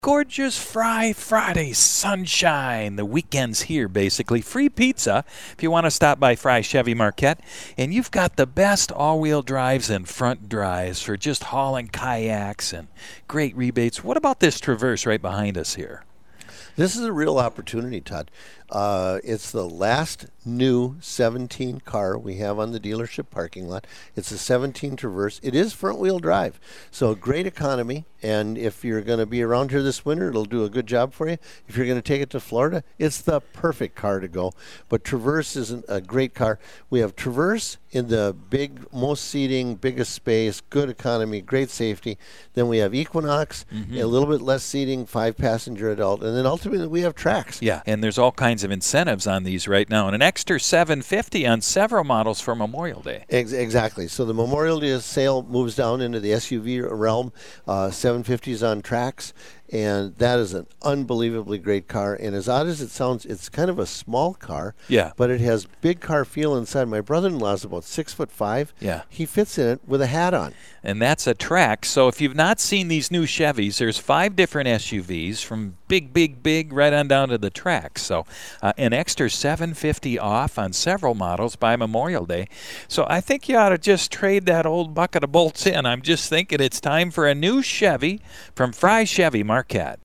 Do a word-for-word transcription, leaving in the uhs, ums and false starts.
Gorgeous Fry Friday, sunshine. The weekend's here, basically. Free pizza if you want to stop by Fry Chevy Marquette. And you've got the best all-wheel drives and front drives for just hauling kayaks and great rebates. What about this Traverse right behind us here? This is a real opportunity, Todd. Uh, it's the last new seventeen car we have on the dealership parking lot. It's a seventeen Traverse. It is front-wheel drive, so great economy. And if you're going to be around here this winter, it'll do a good job for you. If you're going to take it to Florida, it's the perfect car to go. But Traverse isn't a great car. We have Traverse in the big, most seating, biggest space, good economy, great safety. Then we have Equinox, mm-hmm. a little bit less seating, five-passenger adult. And then ultimately we have Trax. Yeah, and there's all kinds of incentives on these right now, and an extra seven hundred fifty dollars on several models for Memorial Day. Ex- exactly. So the Memorial Day sale moves down into the S U V realm. Uh, seven hundred fifty is on Trax, and that is an unbelievably great car. And as odd as it sounds, it's kind of a small car. Yeah. But it has big car feel inside. My brother-in-law is about six foot five. Yeah. He fits in it with a hat on. And that's a Trax. So if you've not seen these new Chevys, there's five different S U Vs from big, big, big right on down to the Trax. So uh, an extra seven hundred fifty dollars off on several models by Memorial Day. So I think you ought to just trade that old bucket of bolts in. I'm just thinking it's time for a new Chevy from Fry Chevy Marquette.